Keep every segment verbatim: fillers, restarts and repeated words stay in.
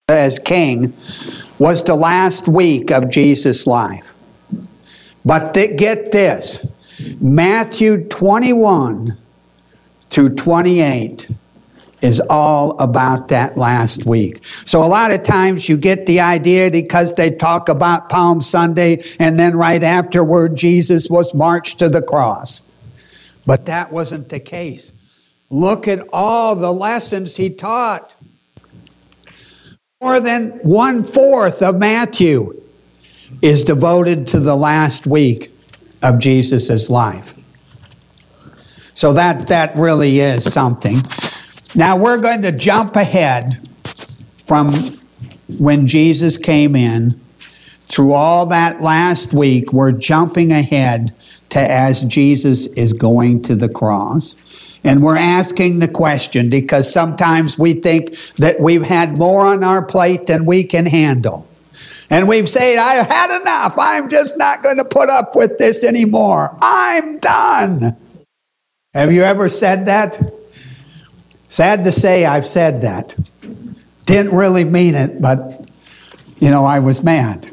as king was the last week of Jesus' life. But th- get this, Matthew twenty-one through twenty-eight is all about that last week. So a lot of times you get the idea because they talk about Palm Sunday and then right afterward Jesus was marched to the cross. But that wasn't the case. Look at all the lessons he taught. More than one-fourth of Matthew is devoted to the last week of Jesus' life. So that, that really is something. Now we're going to jump ahead from when Jesus came in through all that last week. We're jumping ahead to as Jesus is going to the cross. And we're asking the question because sometimes we think that we've had more on our plate than we can handle. And we've said, I've had enough. I'm just not going to put up with this anymore. I'm done. Have you ever said that? Sad to say, I've said that. Didn't really mean it, but, you know, I was mad.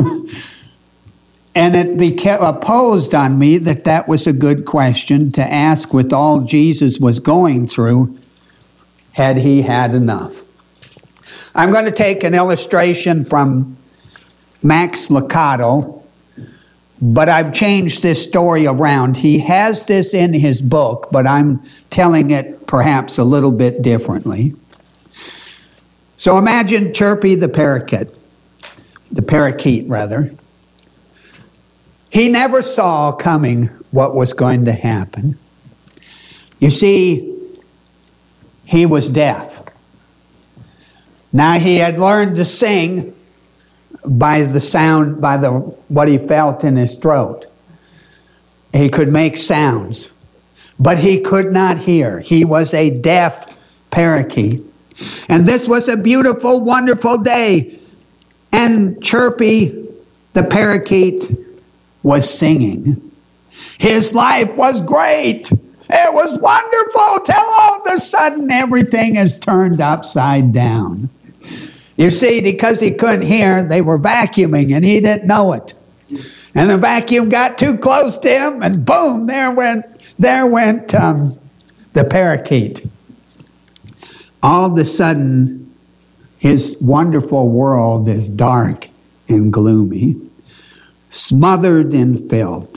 And it became opposed on me that that was a good question to ask with all Jesus was going through, had he had enough? I'm going to take an illustration from Max Lucado, but I've changed this story around. He has this in his book, but I'm telling it perhaps a little bit differently. So imagine Chirpy the parakeet, the parakeet rather. He never saw coming what was going to happen. You see, he was deaf. Now he had learned to sing by the sound, by the what he felt in his throat. He could make sounds, but he could not hear. He was a deaf parakeet. And this was a beautiful, wonderful day. And Chirpy, the parakeet, was singing. His life was great. It was wonderful till all of a sudden everything is turned upside down. You see, because he couldn't hear, they were vacuuming and he didn't know it. And the vacuum got too close to him and boom, there went, there went um, the parakeet. All of a sudden, his wonderful world is dark and gloomy, smothered in filth.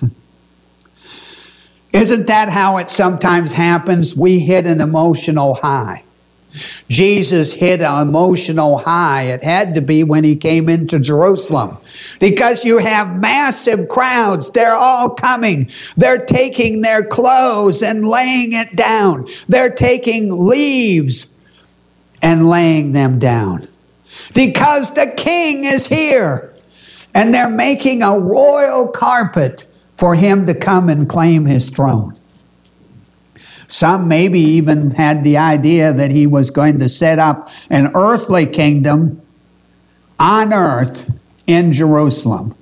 Isn't that how it sometimes happens? We hit an emotional high. Jesus hit an emotional high. It had to be when he came into Jerusalem. Because you have massive crowds. They're all coming. They're taking their clothes and laying it down. They're taking leaves and laying them down. Because the king is here. And they're making a royal carpet for him to come and claim his throne. Some maybe even had the idea that he was going to set up an earthly kingdom on earth in Jerusalem.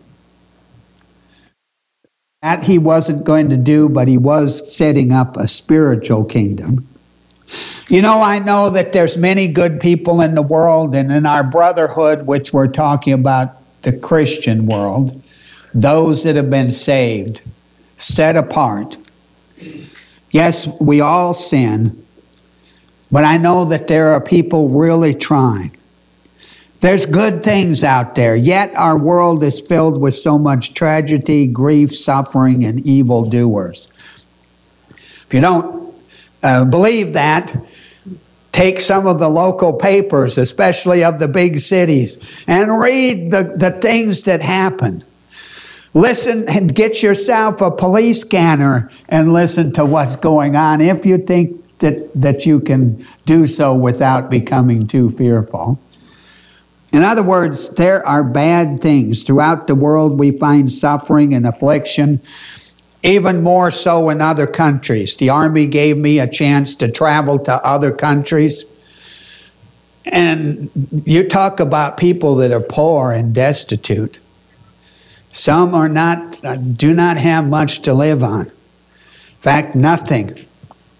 That he wasn't going to do, but he was setting up a spiritual kingdom. You know, I know that there's many good people in the world, and in our brotherhood, which we're talking about the Christian world, those that have been saved, set apart. Yes, we all sin, but I know that there are people really trying. There's good things out there, yet our world is filled with so much tragedy, grief, suffering, and evildoers. If you don't uh, believe that, take some of the local papers, especially of the big cities, and read the, the things that happen. Listen and get yourself a police scanner and listen to what's going on if you think that, that you can do so without becoming too fearful. In other words, there are bad things. Throughout the world we find suffering and affliction, even more so in other countries. The Army gave me a chance to travel to other countries. And you talk about people that are poor and destitute. Some are not, do not have much to live on. In fact, nothing.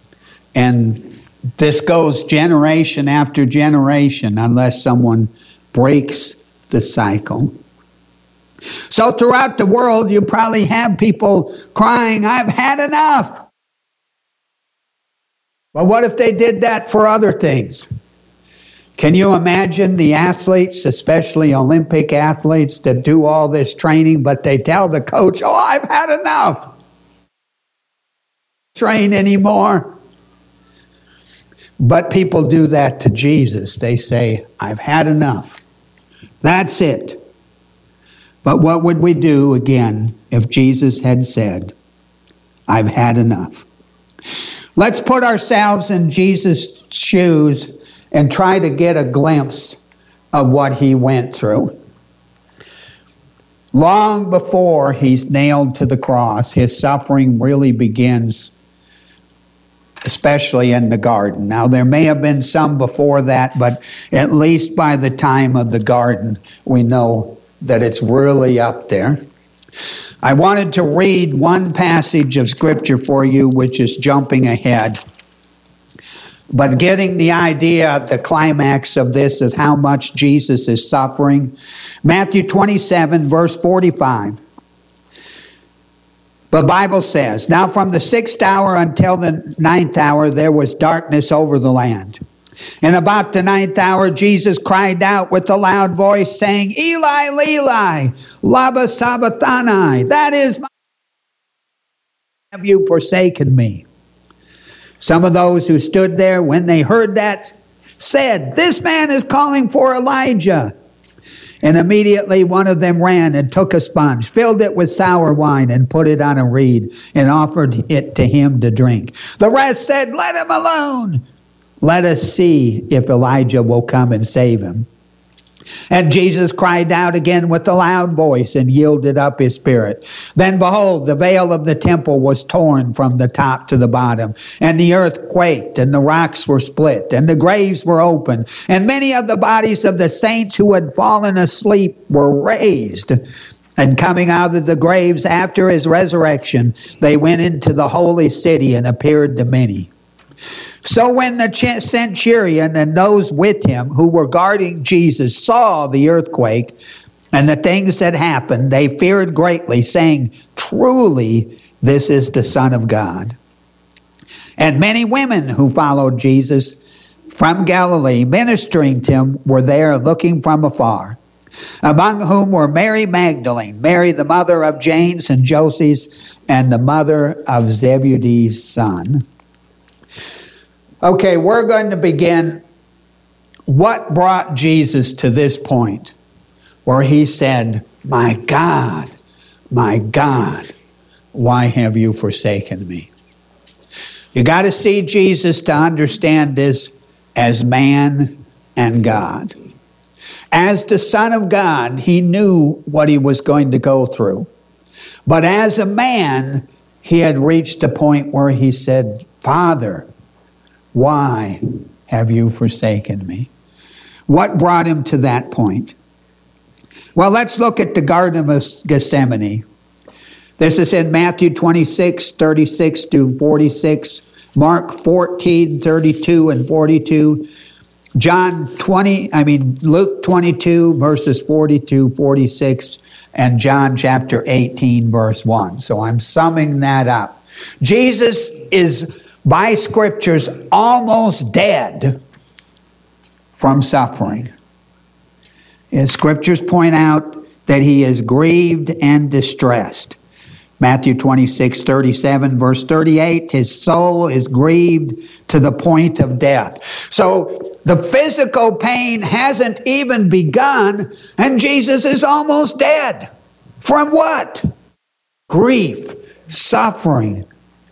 And this goes generation after generation unless someone breaks the cycle. So throughout the world, you probably have people crying, I've had enough. But what if they did that for other things? Can you imagine the athletes, especially Olympic athletes, that do all this training, but they tell the coach, oh, I've had enough. Train anymore. But people do that to Jesus. They say, I've had enough. That's it. But what would we do again if Jesus had said, I've had enough? Let's put ourselves in Jesus' shoes and try to get a glimpse of what he went through. Long before he's nailed to the cross, his suffering really begins, especially in the garden. Now, there may have been some before that, but at least by the time of the garden, we know that it's really up there. I wanted to read one passage of Scripture for you, which is jumping ahead. But getting the idea of the climax of this is how much Jesus is suffering. Matthew twenty-seven, verse forty-five. The Bible says, now from the sixth hour until the ninth hour, there was darkness over the land. And about the ninth hour, Jesus cried out with a loud voice, saying, Eli, Eli, lama sabachthani. That is, my have you forsaken me? Some of those who stood there when they heard that said, this man is calling for Elijah. And immediately one of them ran and took a sponge, filled it with sour wine, and put it on a reed, and offered it to him to drink. The rest said, let him alone. Let us see if Elijah will come and save him. And Jesus cried out again with a loud voice and yielded up his spirit. Then behold, the veil of the temple was torn from the top to the bottom, and the earth quaked, and the rocks were split, and the graves were opened, and many of the bodies of the saints who had fallen asleep were raised. And coming out of the graves after his resurrection, they went into the holy city and appeared to many. So when the centurion and those with him who were guarding Jesus saw the earthquake and the things that happened, they feared greatly, saying, truly, this is the Son of God. And many women who followed Jesus from Galilee, ministering to him, were there looking from afar, among whom were Mary Magdalene, Mary the mother of James and Joses, and the mother of Zebedee's son. Okay, we're going to begin. What brought Jesus to this point where he said, my God, my God, why have you forsaken me? You got to see Jesus to understand this as man and God. As the Son of God, he knew what he was going to go through. But as a man, he had reached a point where he said, Father, why have you forsaken me? What brought him to that point? Well, let's look at the Garden of Gethsemane. This is in Matthew twenty-six, thirty-six to forty-six, Mark fourteen, thirty-two and forty-two, John twenty, I mean Luke twenty-two, verses forty-two, forty-six, and John chapter eighteen, verse one. So I'm summing that up. Jesus is, by scriptures, almost dead from suffering. And scriptures point out that he is grieved and distressed. Matthew twenty-six, thirty-seven, verse thirty-eight, his soul is grieved to the point of death. So the physical pain hasn't even begun, and Jesus is almost dead. From what? Grief, suffering,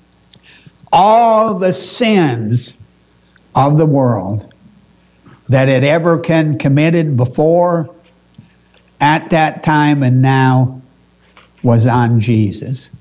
all the sins of the world that had ever been committed before, at that time, and now was on Jesus.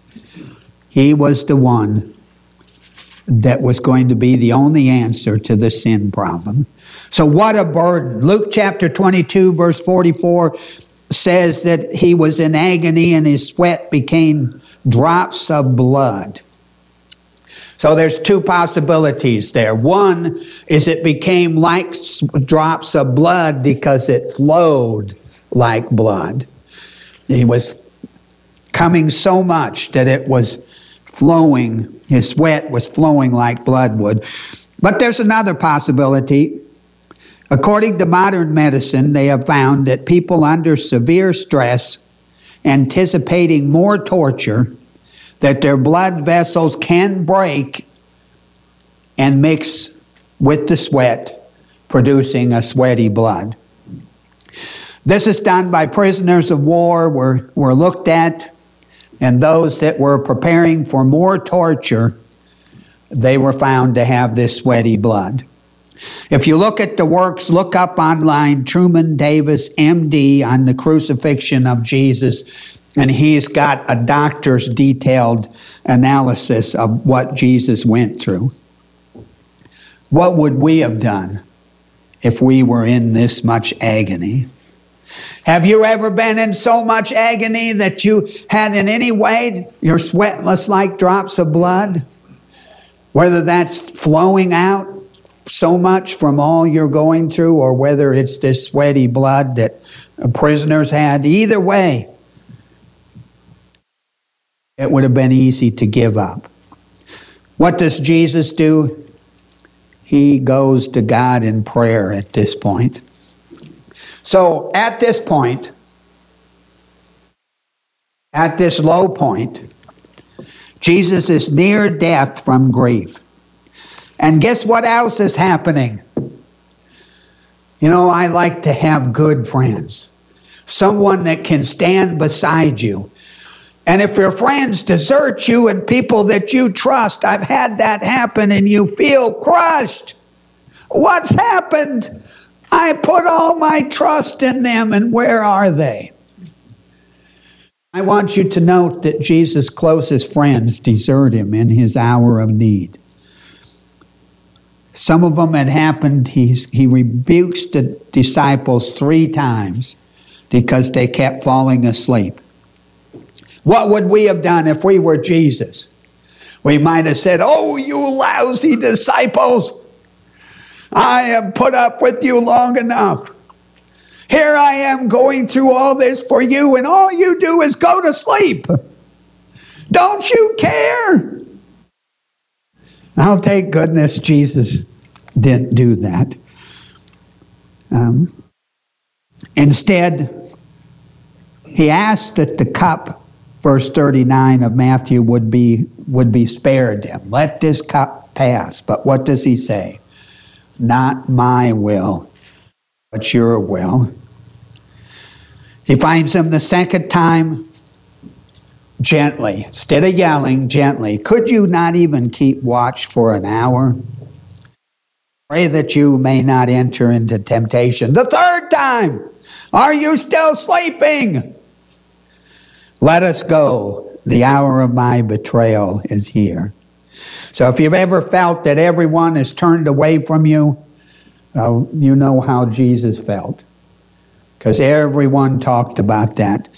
He was the one that was going to be the only answer to the sin problem. So what a burden. Luke chapter twenty-two, verse forty-four says that he was in agony and his sweat became drops of blood. So there's two possibilities there. One is it became like drops of blood because it flowed like blood. It was coming so much that it was flowing, his sweat was flowing like blood would. But there's another possibility. According to modern medicine, they have found that people under severe stress, anticipating more torture, that their blood vessels can break and mix with the sweat, producing a sweaty blood. This is done by prisoners of war were, were looked at, and those that were preparing for more torture, they were found to have this sweaty blood. If you look at the works, look up online Truman Davis, M D, on the crucifixion of Jesus, and he's got a doctor's detailed analysis of what Jesus went through. What would we have done if we were in this much agony? Have you ever been in so much agony that you had in any way your sweat was like drops of blood? Whether that's flowing out so much from all you're going through, or whether it's this sweaty blood that prisoners had, either way, it would have been easy to give up. What does Jesus do? He goes to God in prayer at this point. So at this point, at this low point, Jesus is near death from grief. And guess what else is happening? You know, I like to have good friends. Someone that can stand beside you. And if your friends desert you and people that you trust, I've had that happen, and you feel crushed. What's happened? I put all my trust in them, and where are they? I want you to note that Jesus' closest friends desert him in his hour of need. Some of them had happened, he's, he rebukes the disciples three times because they kept falling asleep. What would we have done if we were Jesus? We might have said, "Oh, you lousy disciples, I have put up with you long enough. Here I am going through all this for you, and all you do is go to sleep. Don't you care?" I'll thank goodness Jesus didn't do that. Um, instead, he asked that the cup, verse thirty-nine of Matthew, would be, would be spared him. Let this cup pass. But what does he say? Not my will, but your will. He finds him the second time, gently, instead of yelling, gently. Could you not even keep watch for an hour? Pray that you may not enter into temptation. The third time, are you still sleeping? Let us go. The hour of my betrayal is here. So if you've ever felt that everyone has turned away from you, uh, you know how Jesus felt. Because everyone talked about that.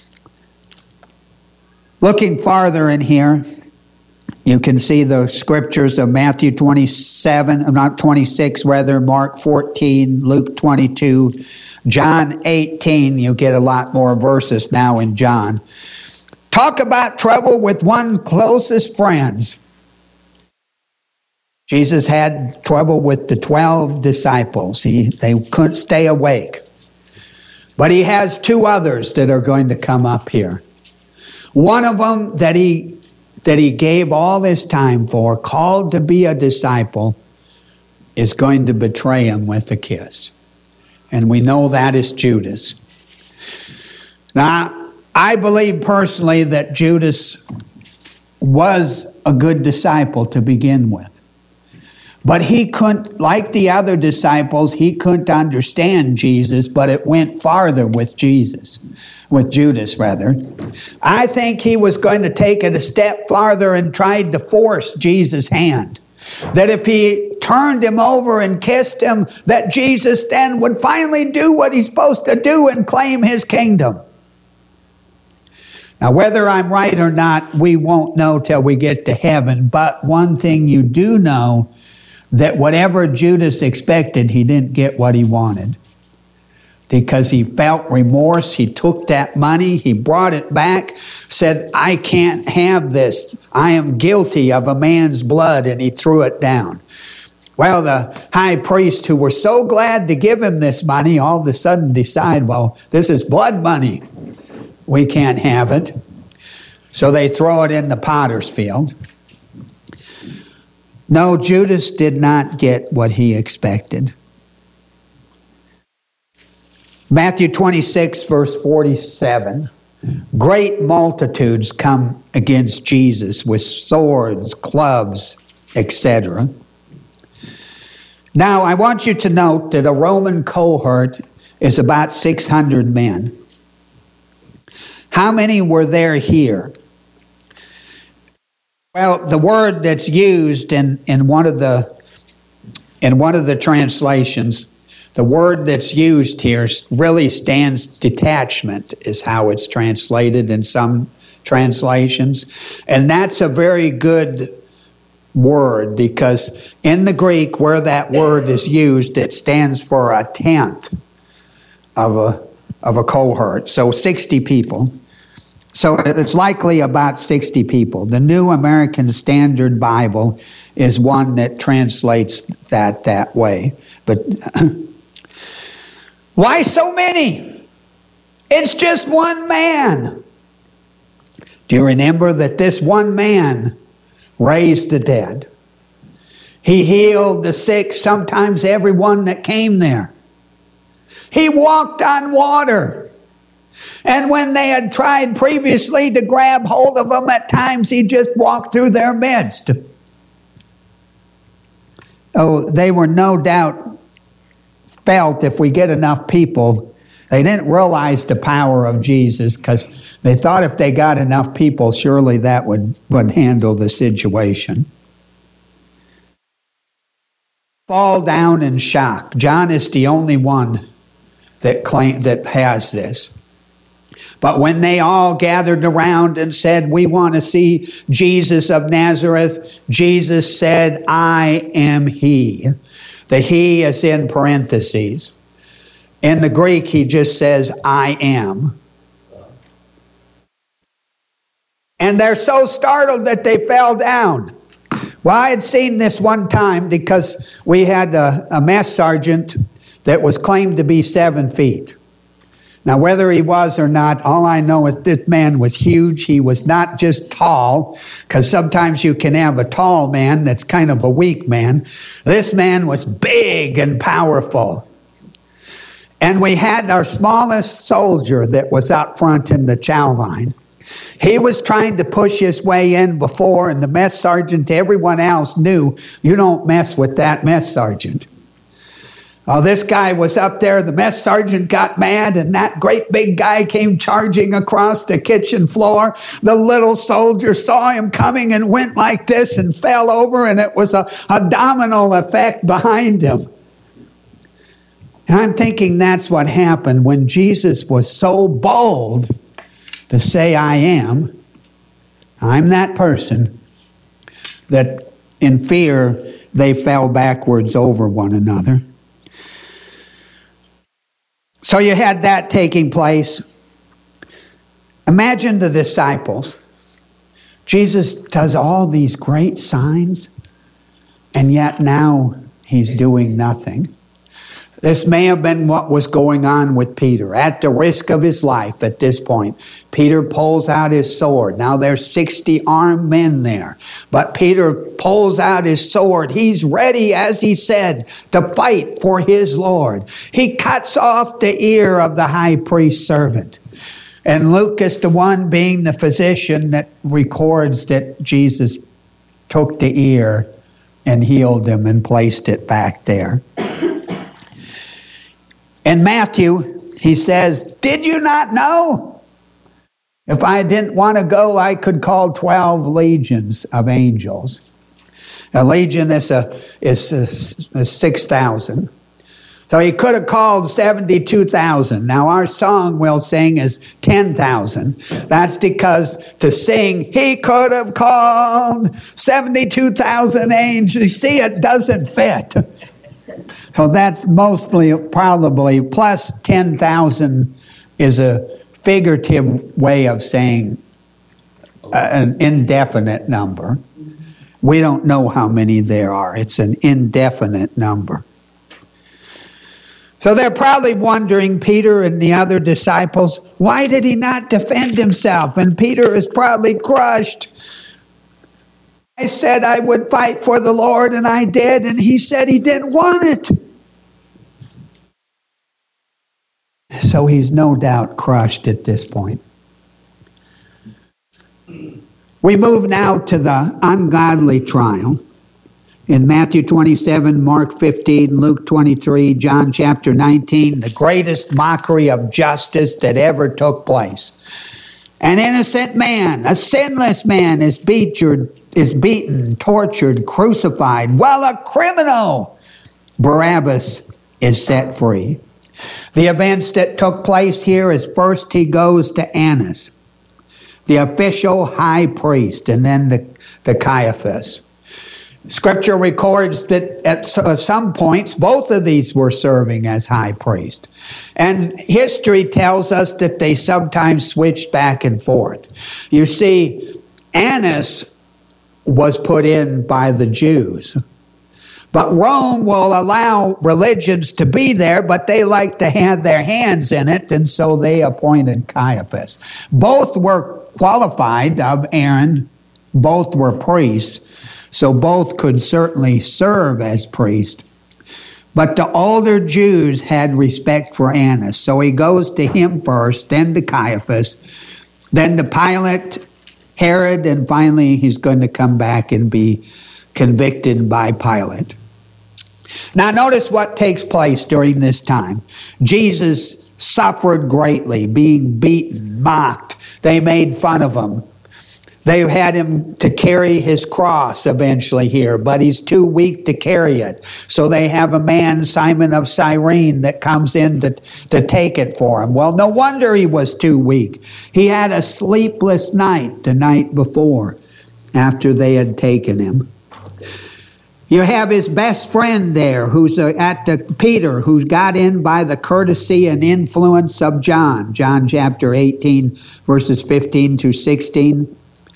Looking farther in here, you can see the scriptures of Matthew twenty-seven, not twenty-six, rather, Mark fourteen, Luke twenty-two, John eighteen. You get a lot more verses now in John. Talk about trouble with one's closest friends. Jesus had trouble with the twelve disciples. He, they couldn't stay awake. But he has two others that are going to come up here. One of them that he, that he gave all his time for, called to be a disciple, is going to betray him with a kiss. And we know that is Judas. Now, I believe personally that Judas was a good disciple to begin with. But he couldn't, like the other disciples, he couldn't understand Jesus, but it went farther with Jesus, with Judas rather. I think he was going to take it a step farther and tried to force Jesus' hand. That if he turned him over and kissed him, that Jesus then would finally do what he's supposed to do and claim his kingdom. Now, whether I'm right or not, we won't know till we get to heaven. But one thing you do know, that whatever Judas expected, he didn't get what he wanted. Because he felt remorse, he took that money, he brought it back, said, I can't have this. I am guilty of a man's blood, and he threw it down. Well, the high priests, who were so glad to give him this money, all of a sudden decide, well, this is blood money. We can't have it. So they throw it in the potter's field. No, Judas did not get what he expected. Matthew twenty-six, verse forty-seven. Great multitudes come against Jesus with swords, clubs, et cetera. Now, I want you to note that a Roman cohort is about six hundred men. How many were there here? Well, the word that's used in, in one of the in one of the translations, the word that's used here really stands detachment, is how it's translated in some translations. And that's a very good word, because in the Greek, where that word is used, it stands for a tenth of a of a cohort, so sixty people. So it's likely about sixty people. The New American Standard Bible is one that translates that that way. But why so many? It's just one man. Do you remember that this one man raised the dead? He healed the sick, sometimes everyone that came there. He walked on water. And when they had tried previously to grab hold of him, at times he just walked through their midst. Oh, they were no doubt felt, if we get enough people, they didn't realize the power of Jesus, because they thought if they got enough people, surely that would, would handle the situation. Fall down in shock. John is the only one that claim, that has this. But when they all gathered around and said, we want to see Jesus of Nazareth, Jesus said, I am he. The he is in parentheses. In the Greek, he just says, I am. And they're so startled that they fell down. Well, I had seen this one time because we had a, a mess sergeant that was claimed to be seven feet. Now, whether he was or not, all I know is this man was huge. He was not just tall, because sometimes you can have a tall man that's kind of a weak man. This man was big and powerful. And we had our smallest soldier that was out front in the chow line. He was trying to push his way in before, and the mess sergeant, everyone else knew, you don't mess with that mess sergeant. Oh, this guy was up there, the mess sergeant got mad, and that great big guy came charging across the kitchen floor. The little soldier saw him coming and went like this and fell over, and it was a, a domino effect behind him. And I'm thinking that's what happened when Jesus was so bold to say, I am. I'm that person, that in fear they fell backwards over one another. So you had that taking place. Imagine the disciples. Jesus does all these great signs, and yet now he's doing nothing. This may have been what was going on with Peter. At the risk of his life at this point, Peter pulls out his sword. Now there's sixty armed men there. But Peter pulls out his sword. He's ready, as he said, to fight for his Lord. He cuts off the ear of the high priest's servant. And Luke is the one, being the physician, that records that Jesus took the ear and healed him and placed it back there. In Matthew, he says, did you not know? If I didn't want to go, I could call twelve legions of angels. A legion is, a, is, a, is six thousand. So he could have called seventy-two thousand. Now our song we'll sing is ten thousand. That's because to sing, he could have called seventy-two thousand angels. You see, it doesn't fit. So that's mostly, probably, plus ten thousand is a figurative way of saying an indefinite number. We don't know how many there are. It's an indefinite number. So they're probably wondering, Peter and the other disciples, why did he not defend himself? And Peter is probably crushed. I said I would fight for the Lord, and I did, and he said he didn't want it. So he's no doubt crushed at this point. We move now to the ungodly trial. In Matthew twenty-seven, Mark fifteen, Luke twenty-three, John chapter nineteen, the greatest mockery of justice that ever took place. An innocent man, a sinless man is beaten, is beaten, tortured, crucified, while a criminal, Barabbas, is set free. The events that took place here is first he goes to Annas, the official high priest, and then the, the Caiaphas. Scripture records that at some points, both of these were serving as high priest. And history tells us that they sometimes switched back and forth. You see, Annas was put in by the Jews. But Rome will allow religions to be there, but they like to have their hands in it, and so they appointed Caiaphas. Both were qualified of Aaron. Both were priests. So both could certainly serve as priests. But the older Jews had respect for Annas. So he goes to him first, then to Caiaphas, then to Pilate, Herod, and finally he's going to come back and be convicted by Pilate. Now notice what takes place during this time. Jesus suffered greatly, being beaten, mocked. They made fun of him. They had him to carry his cross eventually here, but he's too weak to carry it. So they have a man, Simon of Cyrene, that comes in to, to take it for him. Well, no wonder he was too weak. He had a sleepless night the night before after they had taken him. You have his best friend there, who's uh, at the Peter, who's got in by the courtesy and influence of John. John chapter eighteen, verses fifteen to sixteen.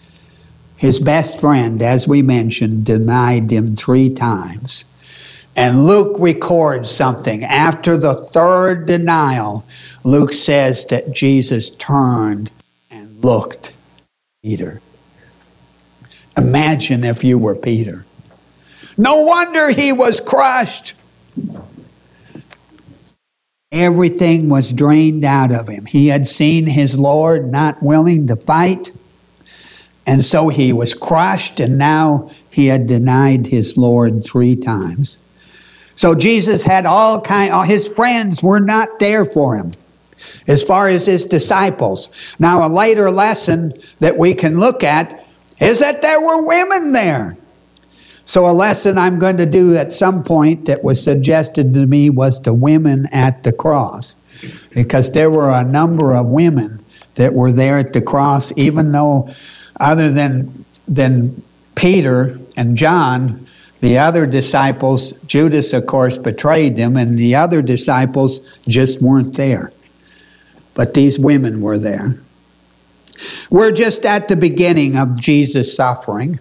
His best friend, as we mentioned, denied him three times. And Luke records something. After the third denial, Luke says that Jesus turned and looked at Peter. Imagine if you were Peter. No wonder he was crushed. Everything was drained out of him. He had seen his Lord not willing to fight. And so he was crushed, and now he had denied his Lord three times. So Jesus had all kind, all his friends were not there for him, as far as his disciples. Now, a later lesson that we can look at is that there were women there. So a lesson I'm going to do at some point that was suggested to me was the women at the cross, because there were a number of women that were there at the cross, even though other than, than Peter and John, the other disciples, Judas, of course, betrayed them, and the other disciples just weren't there. But these women were there. We're just at the beginning of Jesus' suffering,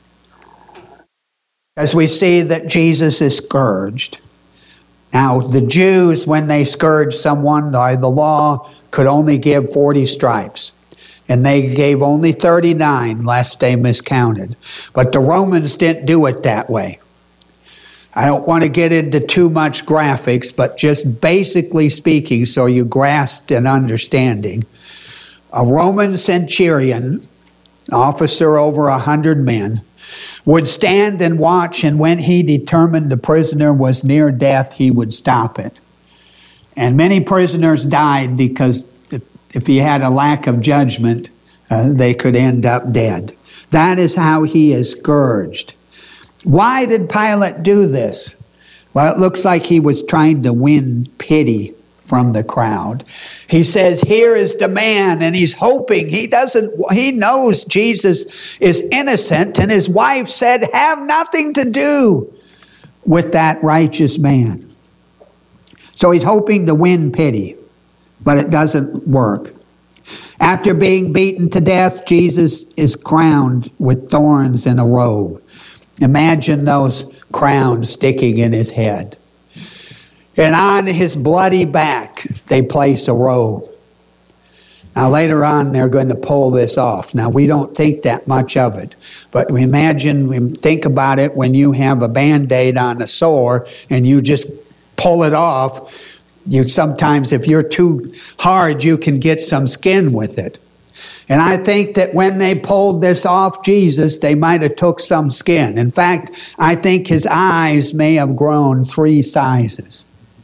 as we see that Jesus is scourged. Now, the Jews, when they scourged someone by the law, could only give forty stripes. And they gave only thirty-nine, lest they miscounted. But the Romans didn't do it that way. I don't want to get into too much graphics, but just basically speaking, so you grasp an understanding. A Roman centurion, officer over a hundred men, would stand and watch, and when he determined the prisoner was near death, he would stop it. And many prisoners died because if he had a lack of judgment, uh, they could end up dead. That is how he is scourged. Why did Pilate do this? Well, it looks like he was trying to win pity from the crowd. He says, here is the man, and he's hoping, he doesn't, he knows Jesus is innocent, and his wife said, have nothing to do with that righteous man. So he's hoping to win pity, but it doesn't work. After being beaten to death, Jesus is crowned with thorns and a robe. Imagine those crowns sticking in his head. And on his bloody back, they place a robe. Now, later on, they're going to pull this off. Now, we don't think that much of it. But we imagine, we think about it when you have a Band-Aid on a sore and you just pull it off. You sometimes, if you're too hard, you can get some skin with it. And I think that when they pulled this off Jesus, they might have took some skin. In fact, I think his eyes may have grown three sizes.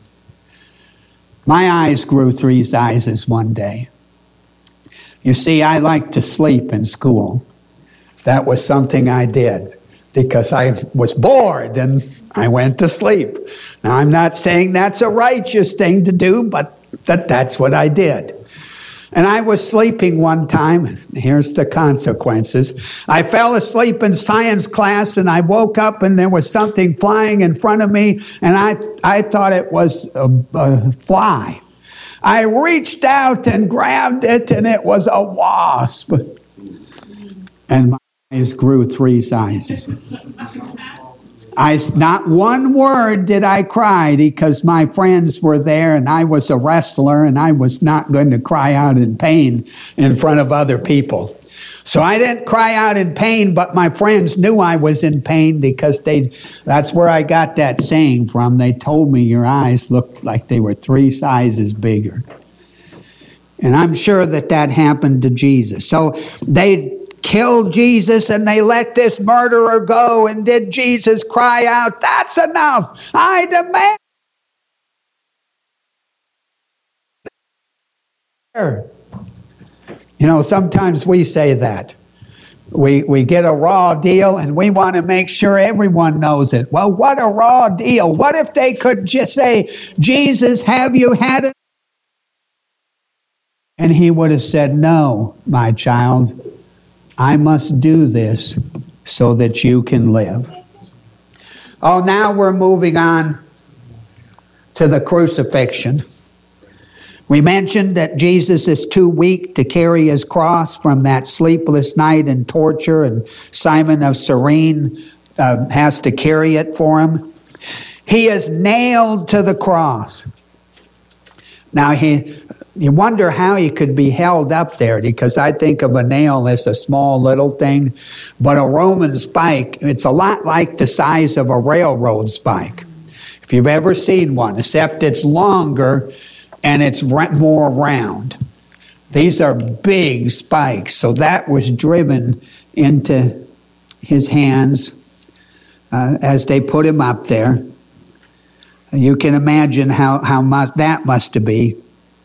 My eyes grew three sizes one day. You see, I liked to sleep in school. That was something I did because I was bored and I went to sleep. Now, I'm not saying that's a righteous thing to do, but that, that's what I did. And I was sleeping one time, and here's the consequences. I fell asleep in science class, and I woke up, and there was something flying in front of me, and I, I thought it was a, a fly. I reached out and grabbed it, and it was a wasp. And my eyes grew three sizes. I, not one word did I cry because my friends were there and I was a wrestler and I was not going to cry out in pain in front of other people. So I didn't cry out in pain, but my friends knew I was in pain because they, that's where I got that saying from. They told me your eyes looked like they were three sizes bigger. And I'm sure that that happened to Jesus. So they killed Jesus and they let this murderer go. And did Jesus cry out, that's enough, I demand? You know, sometimes we say that. We, we get a raw deal and we want to make sure everyone knows it. Well, what a raw deal. What if they could just say, Jesus, have you had it? And he would have said, no, my child. I must do this so that you can live. Oh, now we're moving on to the crucifixion. We mentioned that Jesus is too weak to carry his cross from that sleepless night and torture, and Simon of Cyrene uh, has to carry it for him. He is nailed to the cross. Now, he, you wonder how he could be held up there, because I think of a nail as a small little thing, but a Roman spike, it's a lot like the size of a railroad spike, if you've ever seen one, except it's longer and it's more round. These are big spikes, so that was driven into his hands uh, as they put him up there. You can imagine how, how much that must be.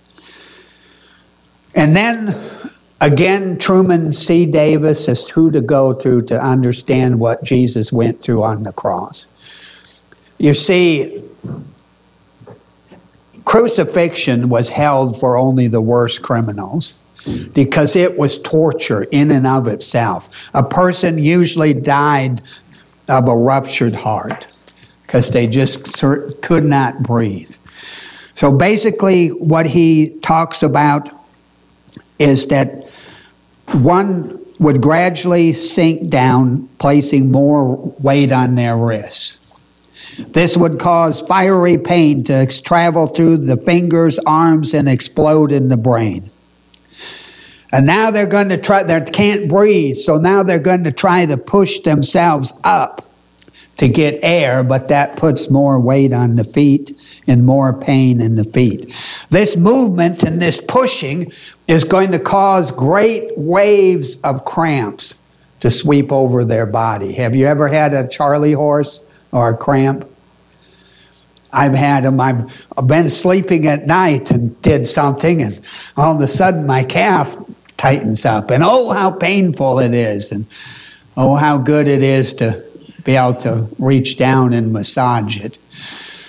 And then, again, Truman C. Davis is who to go to to understand what Jesus went through on the cross. You see, crucifixion was held for only the worst criminals because it was torture in and of itself. A person usually died of a ruptured heart because they just could not breathe. So basically what he talks about is that one would gradually sink down, placing more weight on their wrists. This would cause fiery pain to travel through the fingers, arms, and explode in the brain. And now they're going to try, they can't breathe, so now they're going to try to push themselves up to get air, but that puts more weight on the feet and more pain in the feet. This movement and this pushing is going to cause great waves of cramps to sweep over their body. Have you ever had a Charlie horse or a cramp? I've had them. I've been sleeping at night and did something, and all of a sudden my calf tightens up, and oh, how painful it is, and oh, how good it is to be able to reach down and massage it.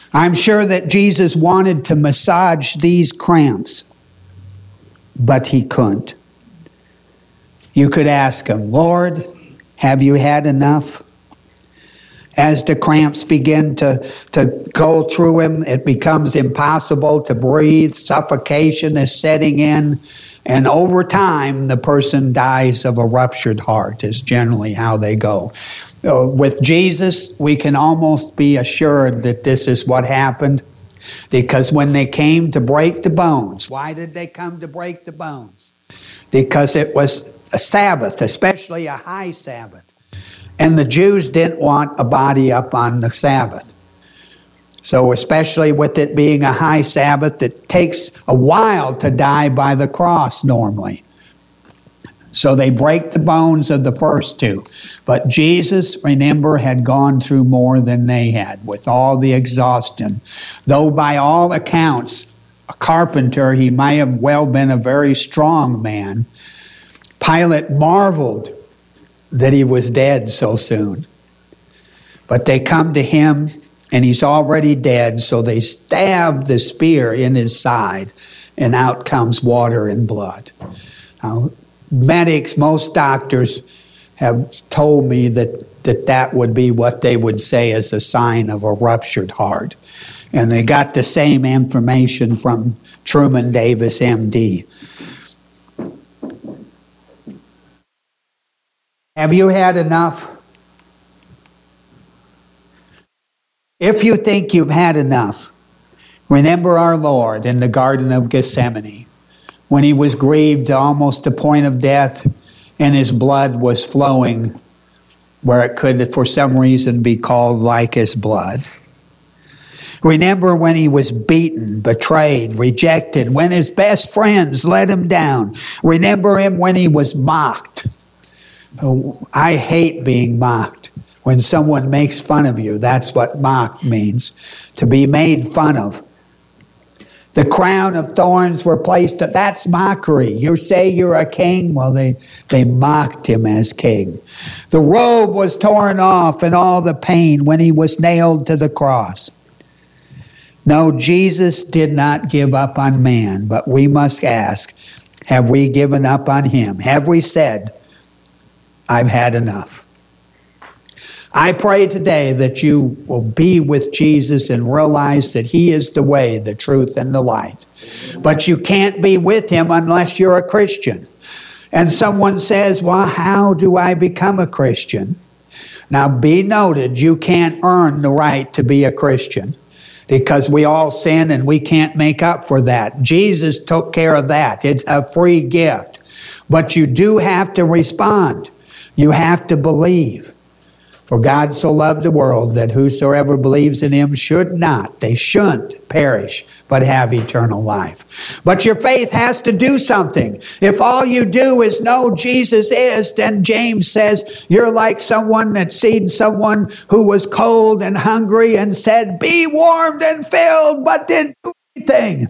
I'm sure that Jesus wanted to massage these cramps, but he couldn't. You could ask him, Lord, have you had enough? As the cramps begin to, to go through him, it becomes impossible to breathe. Suffocation is setting in. And over time, the person dies of a ruptured heart is generally how they go. Uh, with Jesus, we can almost be assured that this is what happened. Because when they came to break the bones, why did they come to break the bones? Because it was a Sabbath, especially a high Sabbath. And the Jews didn't want a body up on the Sabbath. So especially with it being a high Sabbath, it takes a while to die by the cross normally. So they break the bones of the first two. But Jesus, remember, had gone through more than they had with all the exhaustion. Though by all accounts, a carpenter, he might have well been a very strong man. Pilate marveled that he was dead so soon. But they come to him, and he's already dead, so they stab the spear in his side, and out comes water and blood. Now, medics, most doctors have told me that, that that would be what they would say as a sign of a ruptured heart. And they got the same information from Truman Davis, M D. Have you had enough? If you think you've had enough, remember our Lord in the Garden of Gethsemane, when he was grieved to almost the point of death, and his blood was flowing where it could, for some reason, be called like his blood. Remember when he was beaten, betrayed, rejected, when his best friends let him down. Remember him when he was mocked. Oh, I hate being mocked. When someone makes fun of you, that's what mock means, to be made fun of. The crown of thorns were placed, that's mockery. You say you're a king, well, they, they mocked him as king. The robe was torn off and all the pain when he was nailed to the cross. No, Jesus did not give up on man, but we must ask, have we given up on him? Have we said, I've had enough? I pray today that you will be with Jesus and realize that he is the way, the truth, and the light. But you can't be with him unless you're a Christian. And someone says, well, how do I become a Christian? Now, be noted, you can't earn the right to be a Christian because we all sin and we can't make up for that. Jesus took care of that. It's a free gift. But you do have to respond. You have to believe. For God so loved the world that whosoever believes in him should not, they shouldn't perish, but have eternal life. But your faith has to do something. If all you do is know Jesus is, then James says, you're like someone that's seen someone who was cold and hungry and said, be warmed and filled, but didn't do anything.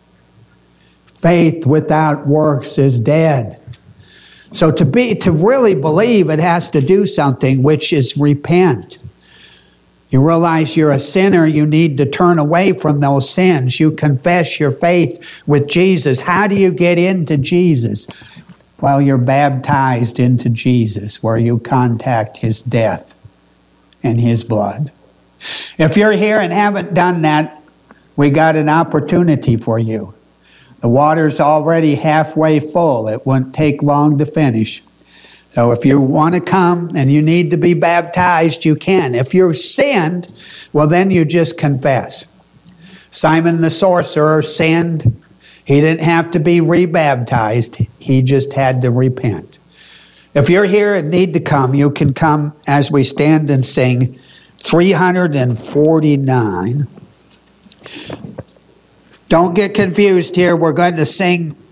Faith without works is dead. So to be to really believe, it has to do something, which is repent. You realize you're a sinner, you need to turn away from those sins. You confess your faith with Jesus. How do you get into Jesus? Well, you're baptized into Jesus, where you contact his death and his blood. If you're here and haven't done that, we got an opportunity for you. The water's already halfway full. It won't take long to finish. So if you want to come and you need to be baptized, you can. If you're sinned, well, then you just confess. Simon the sorcerer sinned. He didn't have to be rebaptized. He just had to repent. If you're here and need to come, you can come as we stand and sing three forty-nine. Don't get confused here. We're going to sing